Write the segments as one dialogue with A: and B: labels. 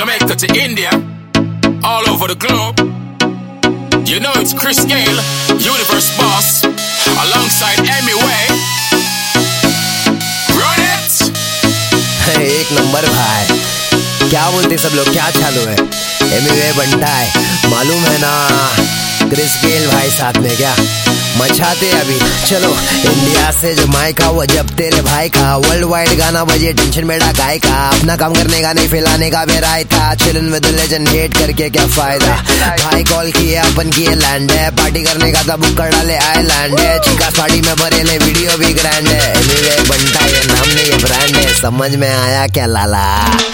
A: Jamaica to India, all over the globe. You know it's Chris Gale, Universe Boss, alongside Emmy Way. Run it!
B: एक number भाई, क्या बोलते सब लोग, क्या चालू है? एमी वे बनता है, मालूम है ना? क्रिस गेल भाई साथ में क्या मचाते अभी। चलो इंडिया से जमाइका, वो जब तेरे भाई का वर्ल्ड वाइड गाना बजे, टेंशन मेरा गाय का। अपना काम करने का नहीं फैलाने का मेरा था, चिलन विद लेजेंड, हेट करके क्या फायदा। भाई कॉल किए अपन किए लैंड है, पार्टी करने का था बुक कर डाले आइलैंड है। चिकास पार्टी में भरे ले वीडियो भी ग्रैंड है। एनीवे बनता ये नाम नहीं ये ब्रांड है, समझ में आया क्या लाला?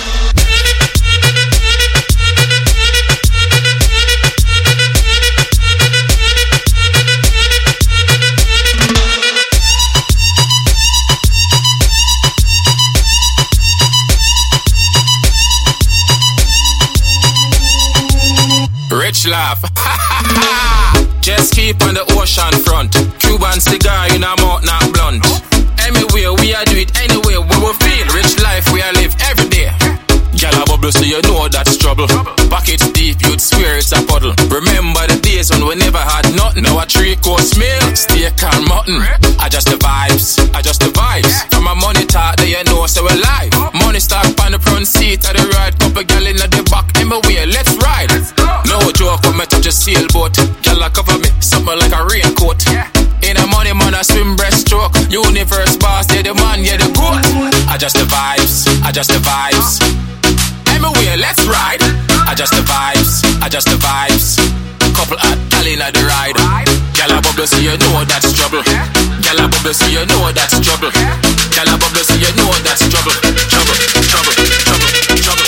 A: Rich laugh. Just keep on the ocean front. Cuban cigar in our mouth, not blunt. Anywhere we are do it anywhere we will feel. Rich life we are live every day. Gyal a bubble so you know that's trouble. Pockets deep, you'd swear it's a puddle. Remember the days when we never had nothing. Now a 3-course meal, steak and mutton. Adjust the vibes, adjust the vibes. From a money talk, there you know so we live. Money stock on the front seat of the ride. Couple gyal in the back, anywhere, let's ride. No joke when me touch a sailboat. Gyal a cover me, something like a raincoat. In a money man a swim breaststroke. Universe boss, yeah the man, yeah the goat. Adjust the vibes, adjust the vibes. Anywhere, let's ride. Adjust the vibes, adjust the vibes. Couple hot gyal inna the ride. Gyal a bubble so you know that's trouble. Gyal a bubble so you know that's trouble. Gyal a bubble so you know that's trouble. Trouble, trouble, trouble, trouble.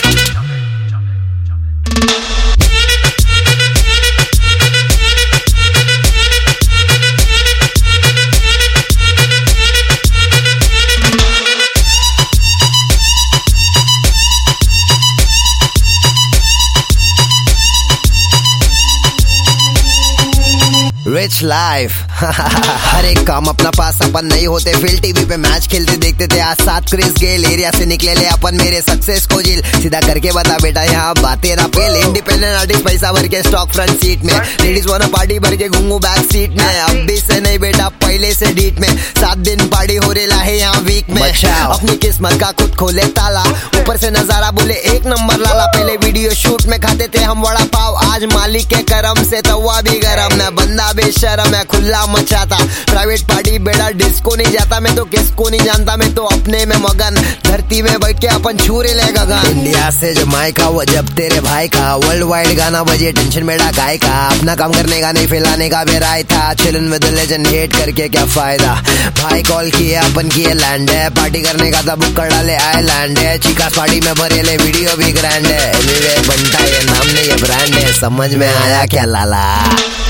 B: Rich life हर एक काम अपना पास, अपन नहीं होते feel. TV पे match खेलते देखते थे आज साथ क्रिस गेल। एरिया से निकले ले अपन मेरे सक्सेस को झील। सीधा करके बता बेटा यहाँ बातें ना फेल। इंडिपेंडेंट आर्टिस्ट पैसा भर के स्टॉक फ्रंट सीट में। लेडीज वाला पार्टी भर के घूमू बैक सीट में। अब भी से नहीं बेटा पहले से डीट में। 7 दिन पार्टी हो रेला है यहाँ वीक में। अपनी किस्मत का खुद खोले ताला, ऊपर से नजारा बोले एक नंबर लाला। पहले वीडियो शूट में खाते थे हम वड़ा पाव, आज मालिक के करम से तवा भी गरम। न बंदा बेशरम है खुला मचाता। प्राइवेट पार्टी बेड़ा डिस्को नहीं जाता, मैं तो किसको नहीं जानता। मैं तो अपने में मगन, धरती में बैठ के अपन छूरे ले गगन। इंडिया से जमाइका, वो जब तेरे भाई का वर्ल्ड वाइड गाना बजे, टेंशन मेरा गाय का। अपना काम करने का नहीं फैलाने का मेरा था, चिलन विद लेजेंड, हेट करके क्या फायदा। भाई कॉल किए अपन किए लैंड है, पार्टी करने का था बुक कर डाले आइलैंड है। चिकास पार्टी में भरे ले वीडियो भी ग्रैंड है। एनीवे बनता ये नाम नहीं ये ब्रांड है, समझ में आया क्या लाला?